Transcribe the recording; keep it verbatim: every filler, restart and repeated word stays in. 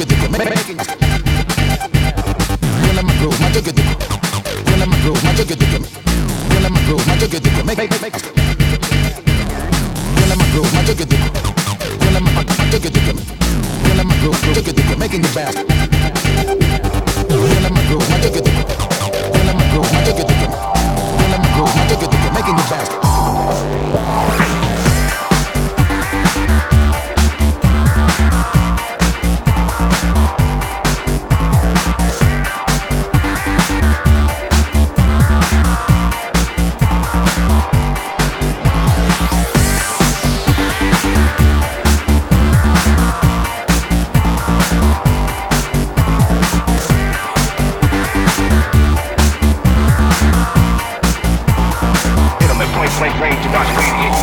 jigga jigga, making feeling my groove, my jigga jigga, feeling my groove, my jigga jigga, feeling my groove, my jigga jigga, make make make feeling my groove, my jigga jigga, feeling my my jigga jigga, feeling my groove, jigga jigga, making it bounce. Feeling my groove, my jigga jigga, feeling my groove, my jigga jigga, feeling my groove, my jigga jigga, making it bounce.